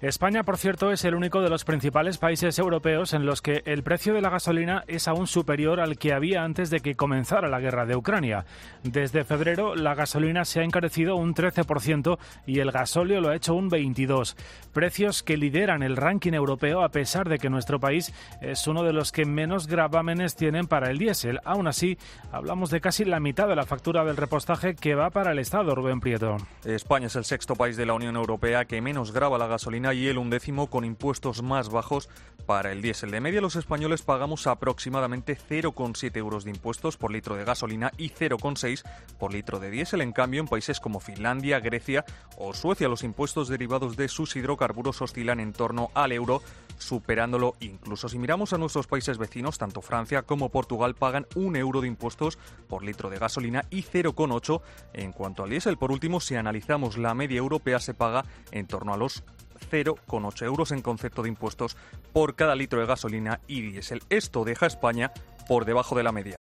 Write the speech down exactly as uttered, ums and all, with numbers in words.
España, por cierto, es el único de los principales países europeos en los que el precio de la gasolina es aún superior al que había antes de que comenzara la guerra de Ucrania. Desde febrero, la gasolina se ha encarecido un trece por ciento y el gasóleo lo ha hecho un veintidós por ciento. Precios que lideran el ranking europeo a pesar de que nuestro país es uno de los que menos gravámenes tienen para el diésel. Aún así, hablamos de casi la mitad de la factura del repostaje que va para el Estado, Rubén Prieto. España es el sexto país de la Unión Europea que menos grava la gasolina y el undécimo con impuestos más bajos para el diésel. De media, los españoles pagamos aproximadamente cero coma siete euros de impuestos por litro de gasolina y cero coma seis por litro de diésel. En cambio, en países como Finlandia, Grecia o Suecia, los impuestos derivados de sus hidrocarburos oscilan en torno al euro, superándolo incluso. Si miramos a nuestros países vecinos, tanto Francia como Portugal pagan un euro de impuestos por litro de gasolina y cero coma ocho en cuanto al diésel. Por último, si analizamos la media europea, se paga en torno a los cero coma ocho euros en concepto de impuestos por cada litro de gasolina y diésel. Esto deja a España por debajo de la media.